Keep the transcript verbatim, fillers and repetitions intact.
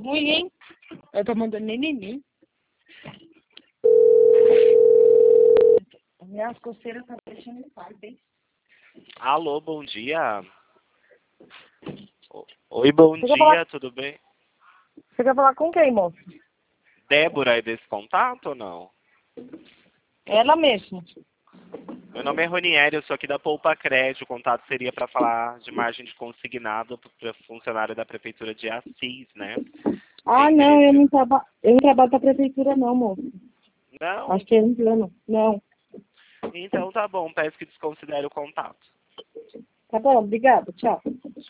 ruim, hein? Eu tô mandando neném. Minhas coceiras tá deixando em paz, hein? Alô, bom dia. O- Oi, bom Você quer dia, falar- tudo bem? Você quer falar com quem, moço? Débora é desse contato ou não? Ela mesmo. Meu nome é Ronieri, eu sou aqui da Poupa Crédito. O contato seria para falar de margem de consignado para funcionário da Prefeitura de Assis, né? Ah, Tem não, eu interesse? não, traba... eu não trabalho pra prefeitura, não, moço. Não? Acho que é engano. Não. Então tá bom, peço que desconsidere o contato. Tá bom, obrigada. Tchau.